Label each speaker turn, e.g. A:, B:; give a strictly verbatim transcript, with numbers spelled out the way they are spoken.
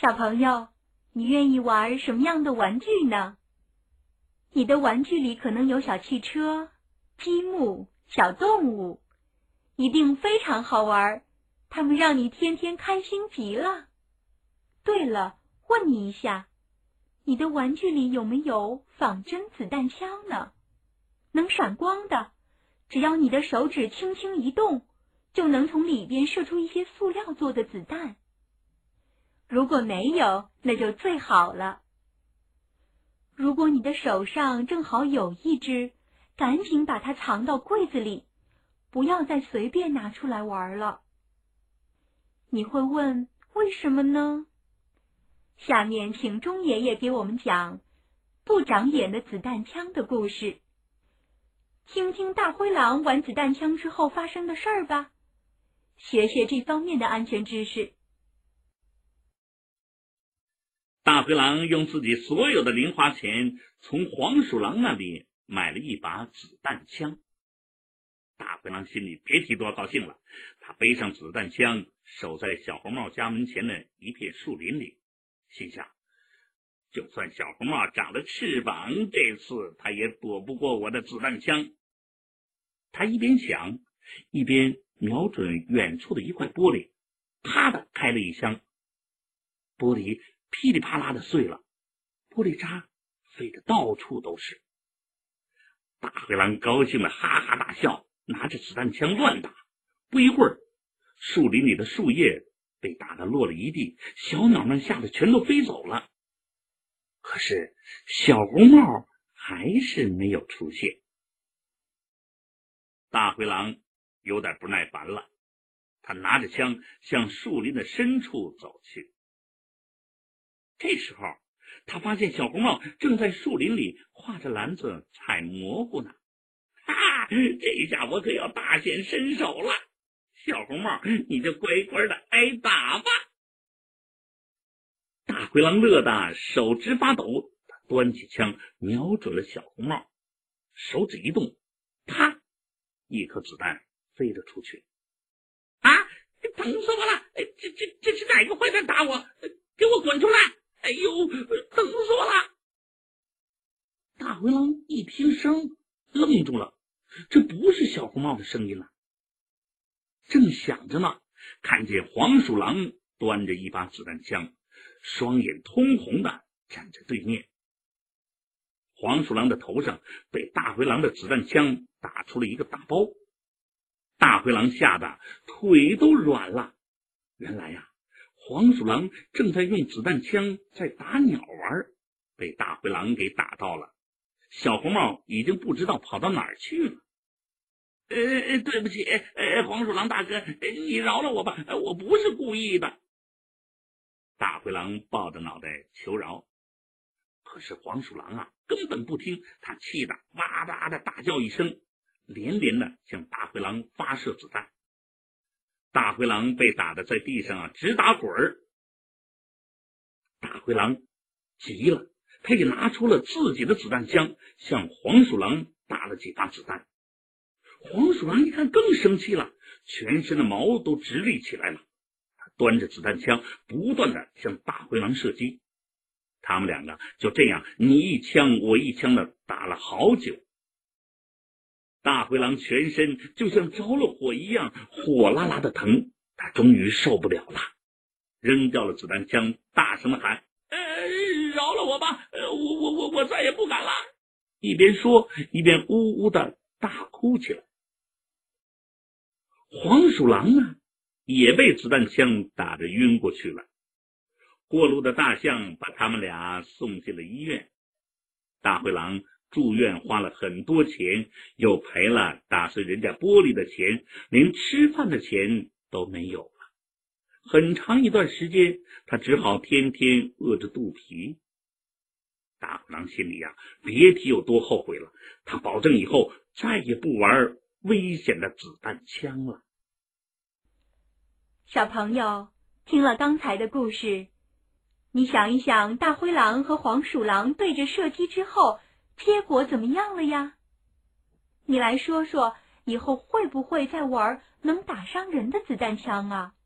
A: 小朋友，你愿意玩什么样的玩具呢？你的玩具里可能有小汽车、积木、小动物，一定非常好玩，它们让你天天开心极了。对了，问你一下，你的玩具里有没有仿真子弹枪呢？能闪光的，只要你的手指轻轻一动，就能从里边射出一些塑料做的子弹。如果没有，那就最好了。如果你的手上正好有一只，赶紧把它藏到柜子里，不要再随便拿出来玩了。你会问，为什么呢？下面请钟爷爷给我们讲不长眼的子弹枪的故事。听听大灰狼玩子弹枪之后发生的事儿吧，学学这方面的安全知识。
B: 大灰狼用自己所有的零花钱从黄鼠狼那里买了一把子弹枪。大灰狼心里别提多高兴了，他背上子弹枪，守在小红帽家门前的一片树林里，心想，就算小红帽长了翅膀，这次他也躲不过我的子弹枪。他一边想，一边瞄准远处的一块玻璃，啪的开了一枪，玻璃噼里啪啦的碎了，玻璃渣飞得到处都是。大灰狼高兴的哈哈大笑，拿着子弹枪乱打。不一会儿，树林里的树叶被打得落了一地，小鸟们吓得全都飞走了。可是小红帽还是没有出现。大灰狼有点不耐烦了，他拿着枪向树林的深处走去。这时候他发现小红帽正在树林里挎着篮子采蘑菇呢。哈，这下我可要大显身手了，小红帽你就乖乖的挨打吧。大灰狼乐得手直发抖，他端起枪瞄准了小红帽，手指一动，啪，一颗子弹飞了出去。啊，疼死我了！这这这是哪个坏蛋打我？给我滚出来！哎呦，疼死我了！大灰狼一听声愣住了，这不是小红帽的声音了。正想着呢，看见黄鼠狼端着一把子弹枪，双眼通红的站在对面。黄鼠狼的头上被大灰狼的子弹枪打出了一个大包，大灰狼吓得腿都软了。原来呀、啊，黄鼠狼正在用子弹枪在打鸟玩，被大灰狼给打到了。小红帽已经不知道跑到哪儿去了。呃，对不起，呃，黄鼠狼大哥，你饶了我吧，我不是故意的。大灰狼抱着脑袋求饶，可是黄鼠狼啊，根本不听，他气得哇哇的大叫一声，连连的向大灰狼发射子弹。大灰狼被打得在地上啊直打滚儿。大灰狼急了，他也拿出了自己的子弹枪，向黄鼠狼打了几发子弹。黄鼠狼一看更生气了，全身的毛都直立起来了。他端着子弹枪不断的向大灰狼射击，他们两个就这样你一枪我一枪的打了好久。大灰狼全身就像着了火一样，火辣辣的疼，他终于受不了了，扔掉了子弹枪，大声的喊：呃，饶了我吧，呃，我我我我再也不敢了。一边说一边呜呜的大哭起来。黄鼠狼呢，也被子弹枪打得晕过去了。过路的大象把他们俩送进了医院。大灰狼住院花了很多钱，又赔了打碎人家玻璃的钱，连吃饭的钱都没有了。很长一段时间，他只好天天饿着肚皮。大灰狼心里呀、啊，别提有多后悔了。他保证以后再也不玩危险的子弹枪了。
A: 小朋友，听了刚才的故事，你想一想，大灰狼和黄鼠狼对着射击之后，结果怎么样了呀？你来说说，以后会不会再玩能打伤人的子弹枪啊？